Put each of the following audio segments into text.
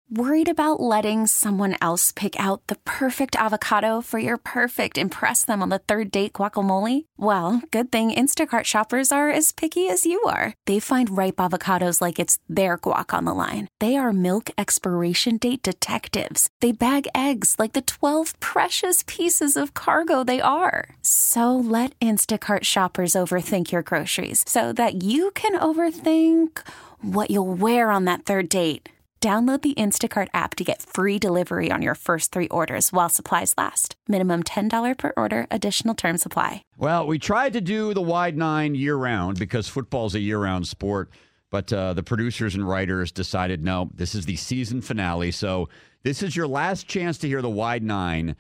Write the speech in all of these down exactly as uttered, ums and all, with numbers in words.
Worried about letting someone else pick out the perfect avocado for your perfect impress them on the third date guacamole? Well, good thing Instacart shoppers are as picky as you are. They find ripe avocados like it's their guac on the line. They are milk expiration date detectives. They bag eggs like the twelve precious pieces of cargo they are. So let Instacart shoppers overthink your groceries so that you can overthink what you'll wear on that third date. Download the Instacart app to get free delivery on your first three orders while supplies last. Minimum ten dollars per order. Additional terms apply. Well, we tried to do the Wide Nine year-round because football's a year-round sport, but uh, the producers and writers decided, no, this is the season finale, so this is your last chance to hear the Wide Nine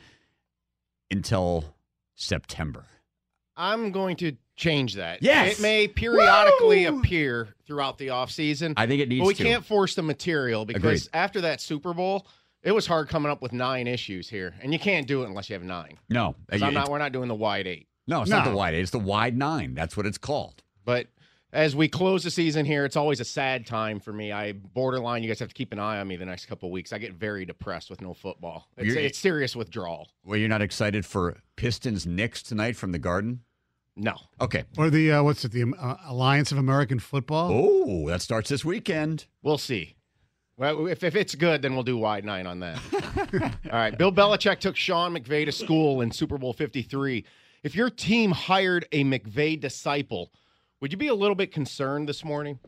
until September. I'm going to change that. Yes. It may periodically Woo! appear throughout the offseason. I think it needs to. But we to. can't force the material because Agreed. after that Super Bowl, it was hard coming up with nine issues here. And you can't do it unless you have nine. No. So I'm not, we're not doing the wide eight. No, it's No. not the Wide Eight. It's the Wide Nine. That's what it's called. But as we close the season here, it's always a sad time for me. I borderline, you guys have to keep an eye on me the next couple of weeks. I get very depressed with no football. It's, You're- it's serious withdrawal. Well, you're not excited for Pistons Knicks tonight from the Garden? No. Okay. Or the, uh, what's it, the uh, Alliance of American Football? Oh, that starts this weekend. We'll see. Well, if, if it's good, then we'll do wide nine on that. All right. Bill Belichick took Sean McVay to school in Super Bowl fifty-three. If your team hired a McVay disciple, would you be a little bit concerned this morning?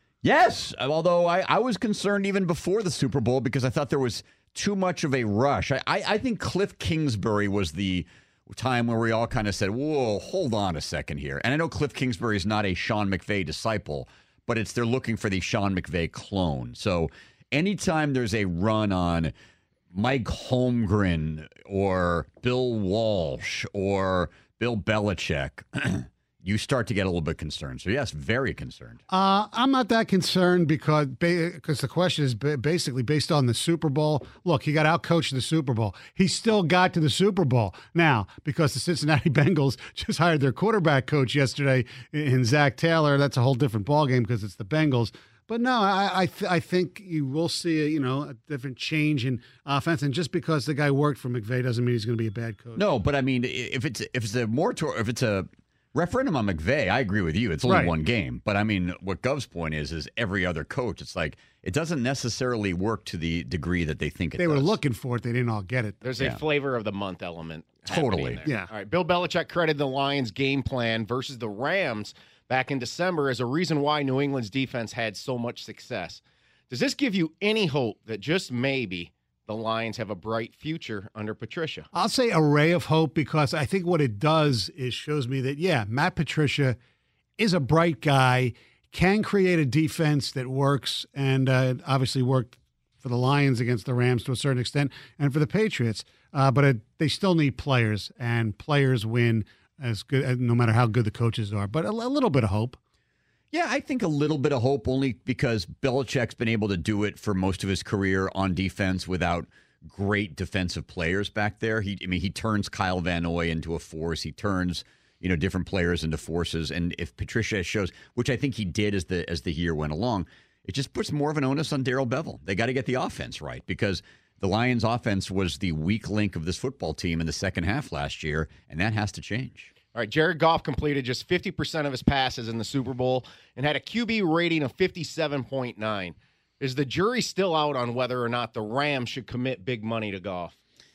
Yes, although I, I was concerned even before the Super Bowl because I thought there was too much of a rush. I, I, I think Cliff Kingsbury was the time where we all kind of said, whoa, hold on a second here. And I know Cliff Kingsbury is not a Sean McVay disciple, but it's they're looking for the Sean McVay clone. So anytime there's a run on Mike Holmgren or Bill Walsh or Bill Belichick, you start to get a little bit concerned. So, yes, very concerned. Uh, I'm not that concerned because because the question is ba- basically based on the Super Bowl. Look, he got outcoached in the Super Bowl. He still got to the Super Bowl. Now, because the Cincinnati Bengals just hired their quarterback coach yesterday in Zach Taylor, that's a whole different ballgame because it's the Bengals. But no, I I, th- I think you will see a, you know a different change in offense, and just because the guy worked for McVay doesn't mean he's going to be a bad coach. No, but I mean, if it's if it's a moratorium, if it's a referendum on McVay, I agree with you. It's only Right. one game. But I mean, what Gov's point is, is every other coach, it's like it doesn't necessarily work to the degree that they think it They does. were looking for it. They didn't all get it. There's Yeah. a flavor of the month element. Totally. happening there. Yeah. All right. Bill Belichick credited the Lions' game plan versus the Rams back in December as a reason why New England's defense had so much success. Does this give you any hope that just maybe the Lions have a bright future under Patricia? I'll say a ray of hope because I think what it does is shows me that, yeah, Matt Patricia is a bright guy, can create a defense that works, and uh, obviously worked for the Lions against the Rams to a certain extent and for the Patriots. Uh, but it, they still need players, and players win as good, no matter how good the coaches are. But a, a little bit of hope. Yeah, I think a little bit of hope only because Belichick's been able to do it for most of his career on defense without great defensive players back there. He, I mean, he turns Kyle Van Noy into a force. He turns, you know, different players into forces. And if Patricia shows, which I think he did as the as the year went along, it just puts more of an onus on Darrell Bevell. They got to get the offense right because the Lions' offense was the weak link of this football team in the second half last year, and that has to change. All right, Jared Goff completed just fifty percent of his passes in the Super Bowl and had a Q B rating of fifty-seven point nine. Is the jury still out on whether or not the Rams should commit big money to Goff?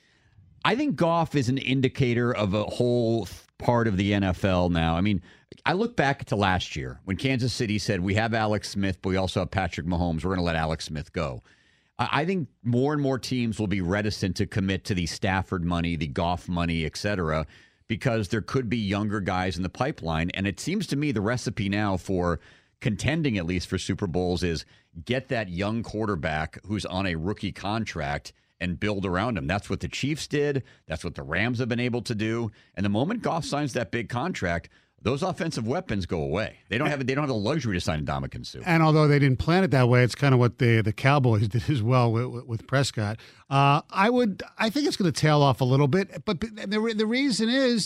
I think Goff is an indicator of a whole part of the N F L now. I mean, I look back to last year when Kansas City said, we have Alex Smith, but we also have Patrick Mahomes. We're going to let Alex Smith go. I think more and more teams will be reticent to commit to the Stafford money, the Goff money, et cetera, because there could be younger guys in the pipeline. And it seems to me the recipe now for contending, at least for Super Bowls, is get that young quarterback who's on a rookie contract and build around him. That's what the Chiefs did. That's what the Rams have been able to do. And the moment Goff signs that big contract, those offensive weapons go away. They don't have they don't have the luxury to sign Ndamukong Suh. And although they didn't plan it that way, it's kind of what the the Cowboys did as well with, with Prescott. Uh, I would I think it's going to tail off a little bit, but the the reason is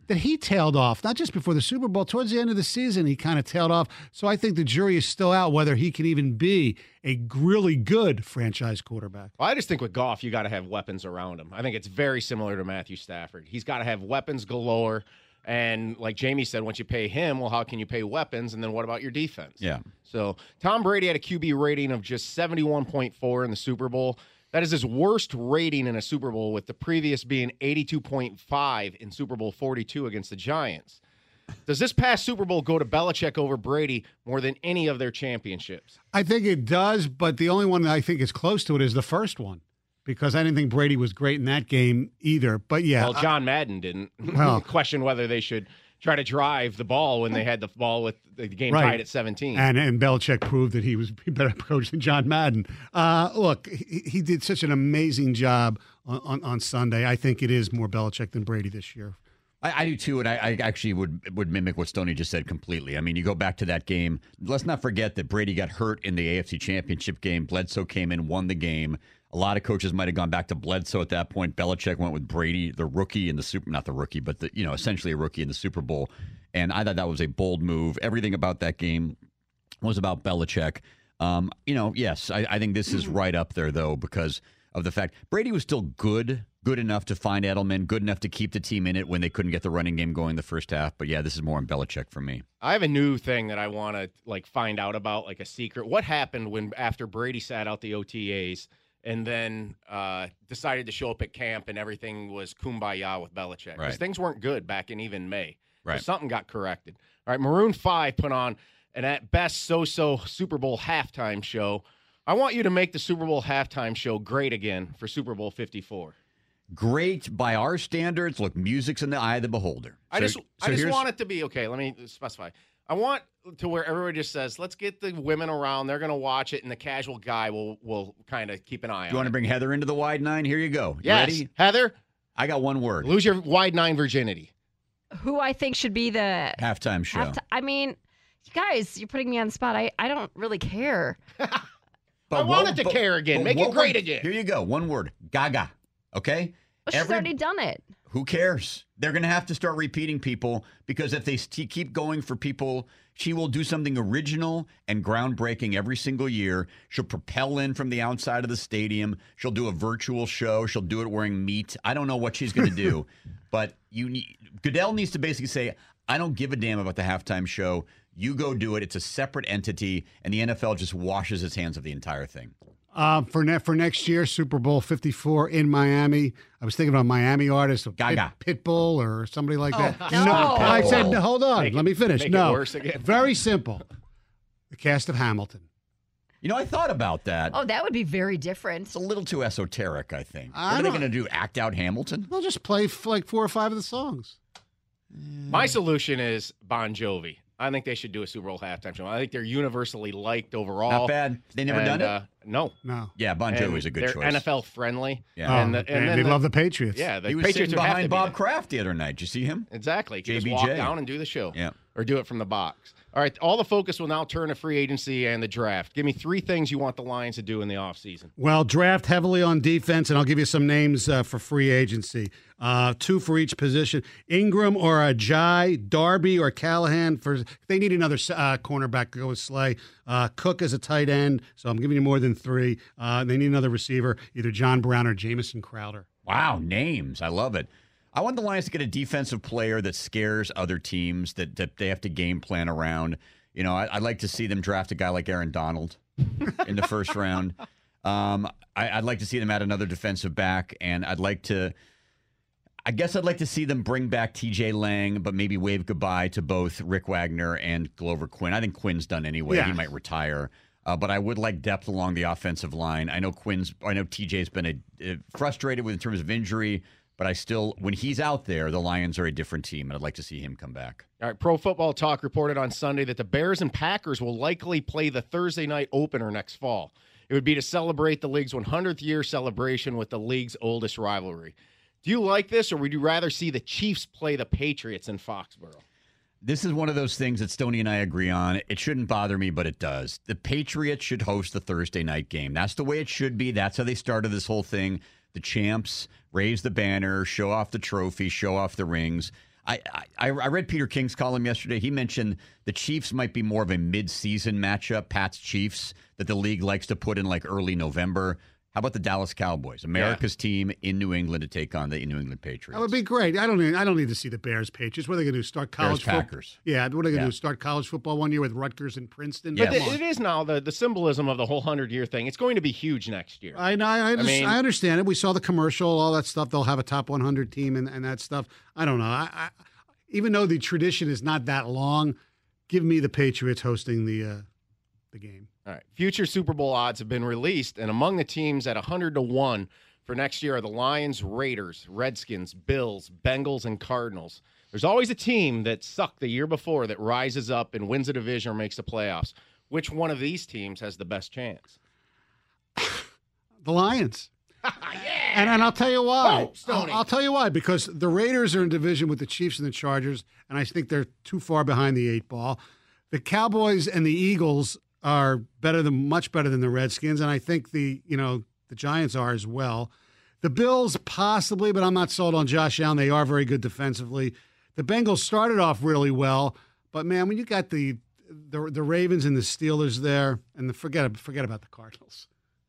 that he tailed off, not just before the Super Bowl, towards the end of the season, he kind of tailed off. So I think the jury is still out whether he can even be a really good franchise quarterback. Well, I just think with Goff, you got to have weapons around him. I think it's very similar to Matthew Stafford. He's got to have weapons galore. And like Jamie said, once you pay him, well, how can you pay weapons? And then what about your defense? Yeah. So Tom Brady had a Q B rating of just seventy-one point four in the Super Bowl. That is his worst rating in a Super Bowl, with the previous being eighty-two point five in Super Bowl forty-two against the Giants. Does this past Super Bowl go to Belichick over Brady more than any of their championships? I think it does, but the only one that I think is close to it is the first one, because I didn't think Brady was great in that game either. But yeah. Well, John Madden didn't Well, question whether they should try to drive the ball when they had the ball with the game right. tied at seventeen. And and Belichick proved that he was a better coach than John Madden. Uh, look, he, he did such an amazing job on, on, on Sunday. I think it is more Belichick than Brady this year. I, I do too, and I, I actually would would mimic what Stoney just said completely. I mean, you go back to that game. Let's not forget that Brady got hurt in the A F C Championship game. Bledsoe came in, won the game. A lot of coaches might have gone back to Bledsoe at that point. Belichick went with Brady, the rookie in the Super, not the rookie, but the, you know, essentially a rookie in the Super Bowl. And I thought that was a bold move. Everything about that game was about Belichick. Um, you know, yes, I, I think this is right up there though, because of the fact Brady was still good, good enough to find Edelman, good enough to keep the team in it when they couldn't get the running game going the first half. But yeah, this is more on Belichick for me. I have a new thing that I want to like find out about, like a secret. What happened when after Brady sat out the O T As and then uh, decided to show up at camp and everything was kumbaya with Belichick? Because Right. things weren't good back in even May. So Right. something got corrected. All right, Maroon five put on an at best so-so Super Bowl halftime show. I want you to make the Super Bowl halftime show great again for Super Bowl fifty-four. Great by our standards. Look, music's in the eye of the beholder. I So- just, so I just here's- want it to be okay. Let me specify. I want to where everybody just says, "Let's get the women around. They're going to watch it, and the casual guy will will kind of keep an eye on." You want to it. bring Heather into the wide nine? Here you go. You Yes, ready? Heather, I got one word. lose your wide nine virginity. Who I think should be the Halftime show. halfti- I mean, you guys, you're putting me on the spot. I, I don't really care. I But want what- it to but- care again. but Make what it great would- again. Here you go. One word. Gaga. Okay? Well, she's Every- already done it. Who cares? They're going to have to start repeating people, because if they st- keep going for people, she will do something original and groundbreaking every single year. She'll propel in from the outside of the stadium. She'll do a virtual show. She'll do it wearing meat. I don't know what she's going to do, but you need, Goodell needs to basically say, I don't give a damn about the halftime show. You go do it. It's a separate entity, and the N F L just washes its hands of the entire thing. Uh, for ne- for next year, Super Bowl fifty-four in Miami. I was thinking of a Miami artist, Pit- Gaga. Pitbull or somebody like that. no. I said, no, hold on. Make Let it- me finish. make it no, worse again. very simple. The cast of Hamilton. You know, I thought about that. Oh, that would be very different. It's a little too esoteric, I think. I what are they don't- going to do? Act out Hamilton? They'll just play f- like four or five of the songs. My solution is Bon Jovi. I think they should do a Super Bowl halftime show. I think they're universally liked overall. Not bad. They never And, done it? Uh, no. No. Yeah, Bon And Jovi's a good they're choice. N F L friendly. Yeah. And, Oh, the, and, and then they the- love the Patriots. Yeah, the He was Patriots sitting would have to behind be Bob there. Kraft the other night. Did you see him? Exactly. You can just J B J. walk down and do the show. Yeah. Or do it from the box. All right. All the focus will now turn to free agency and the draft. Give me three things you want the Lions to do in the offseason. Well, draft heavily on defense, and I'll give you some names uh, for free agency. Uh, two for each position: Ingram or Ajayi, Darby or Callahan. For they need another uh, cornerback to go with Slay. Uh, Cook as a tight end, so I'm giving you more than three. Uh, they need another receiver, either John Brown or Jamison Crowder. Wow, names. I love it. I want the Lions to get a defensive player that scares other teams, that, that they have to game plan around. You know, I, I'd like to see them draft a guy like Aaron Donald in the first round. Um, I, I'd like to see them add another defensive back, and I'd like to I guess I'd like to see them bring back T J Lang, but maybe wave goodbye to both Rick Wagner and Glover Quinn. I think Quinn's done anyway. Yeah. He might retire. Uh, but I would like depth along the offensive line. I know Quinn's, I know T J's been a, a frustrated with in terms of injury, but I still, when he's out there, the Lions are a different team, and I'd like to see him come back. All right, Pro Football Talk reported on Sunday that the Bears and Packers will likely play the Thursday night opener next fall. It would be to celebrate the league's one hundredth year celebration with the league's oldest rivalry. Do you like this, or would you rather see the Chiefs play the Patriots in Foxborough? This is one of those things that Stoney and I agree on. It shouldn't bother me, but it does. The Patriots should host the Thursday night game. That's the way it should be. That's how they started this whole thing. The champs raise the banner, show off the trophy, show off the rings. I, I I read Peter King's column yesterday. He mentioned the Chiefs might be more of a mid-season matchup, Pats Chiefs, that the league likes to put in like early November. How about the Dallas Cowboys, America's yeah. team in New England to take on the New England Patriots? That would be great. I don't need, I don't need to see the Bears Patriots. What are they going to do? Start college football? Packers. Yeah, what are they going to yeah. do? Start college football one year with Rutgers and Princeton? But yes. it is now the, the symbolism of the whole hundred-year thing. It's going to be huge next year. I know. I, I, I, mean, I understand it. We saw the commercial, all that stuff. They'll have a top one hundred team and, and that stuff. I don't know. I, I, even though the tradition is not that long, give me the Patriots hosting the uh, the game. All right. Future Super Bowl odds have been released, and among the teams at one hundred to one for next year are the Lions, Raiders, Redskins, Bills, Bengals, and Cardinals. There's always a team that sucked the year before that rises up and wins a division or makes the playoffs. Which one of these teams has the best chance? The Lions. yeah. And, and I'll tell you why. Oh, I'll, I'll tell you why. Because the Raiders are in division with the Chiefs and the Chargers, and I think they're too far behind the eight ball. The Cowboys and the Eagles are better than much better than the Redskins, and I think the you know the Giants are as well. The Bills possibly, but I'm not sold on Josh Allen. They are very good defensively. The Bengals started off really well, but man, when you got the the, the Ravens and the Steelers there, and the, forget forget about the Cardinals.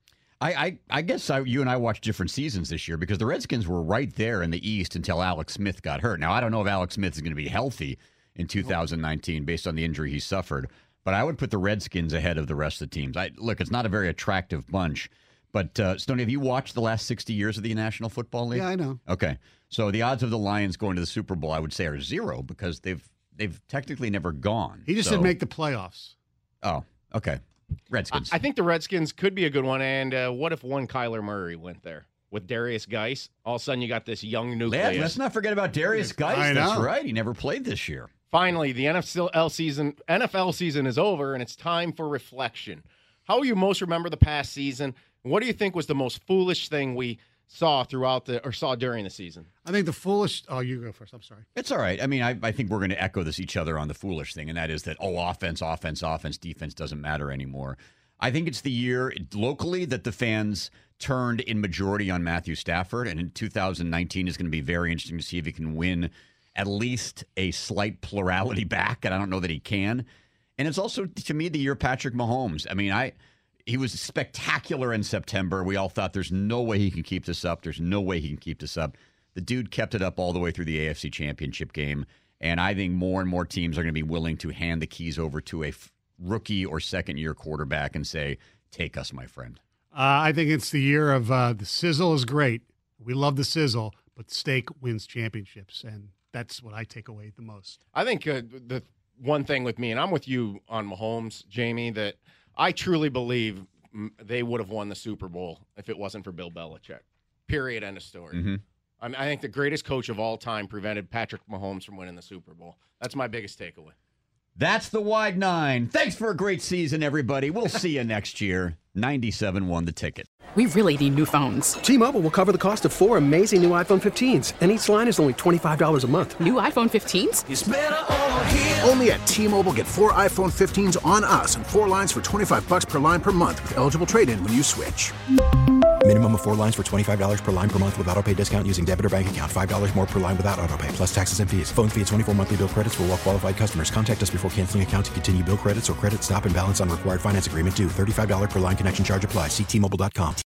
I, I, I guess I, you and I watched different seasons this year because the Redskins were right there in the East until Alex Smith got hurt. Now, I don't know if Alex Smith is going to be healthy in two thousand nineteen based on the injury he suffered, but I would put the Redskins ahead of the rest of the teams. I, look, it's not a very attractive bunch, but uh, Stoney, have you watched the last sixty years of the National Football League? Yeah, I know. Okay, so the odds of the Lions going to the Super Bowl, I would say, are zero because they've they've technically never gone. He just so. said make the playoffs. Oh, okay. Redskins. I, I think the Redskins could be a good one. And uh, what if one Kyler Murray went there with Darius Geis? All of a sudden, you got this young nucleus. Yeah, let's not forget about Darius Geis. I know. That's right. He never played this year. Finally, the N F L season N F L season is over, and it's time for reflection. How will you most remember the past season? What do you think was the most foolish thing we saw throughout the or saw during the season? I think the foolish. Oh, you go first. I'm sorry. It's all right. I mean, I, I think we're going to echo this each other on the foolish thing, and that is that, oh, offense, offense, offense, defense doesn't matter anymore. I think it's the year locally that the fans turned in majority on Matthew Stafford, and in two thousand nineteen is going to be very interesting to see if he can win at least a slight plurality back, and I don't know that he can. And it's also, to me, the year Patrick Mahomes. I mean, I he was spectacular in September. We all thought there's no way he can keep this up. There's no way he can keep this up. The dude kept it up all the way through the A F C Championship game, and I think more and more teams are going to be willing to hand the keys over to a f- rookie or second-year quarterback and say, take us, my friend. Uh, I think it's the year of uh, the sizzle is great. We love the sizzle, but steak wins championships, and that's what I take away the most. I think uh, the one thing with me, and I'm with you on Mahomes, Jamie, that I truly believe they would have won the Super Bowl if it wasn't for Bill Belichick. Period. End of story. Mm-hmm. I mean, I think the greatest coach of all time prevented Patrick Mahomes from winning the Super Bowl. That's my biggest takeaway. That's the Wide Nine. Thanks for a great season, everybody. We'll see you next year. ninety-seven won the ticket. We really need new phones. T-Mobile will cover the cost of four amazing new iPhone fifteens, and each line is only twenty-five dollars a month. New iPhone fifteens? It's better over here. Only at T-Mobile, get four iPhone fifteens on us and four lines for twenty-five bucks per line per month with eligible trade-in when you switch. Minimum of four lines for twenty-five dollars per line per month with autopay discount using debit or bank account. five dollars more per line without autopay, plus taxes and fees. Phone fee at twenty-four monthly bill credits for well-qualified customers. Contact us before canceling account to continue bill credits or credit stop and balance on required finance agreement due. thirty-five dollars per line connection charge applies. See T Mobile dot com.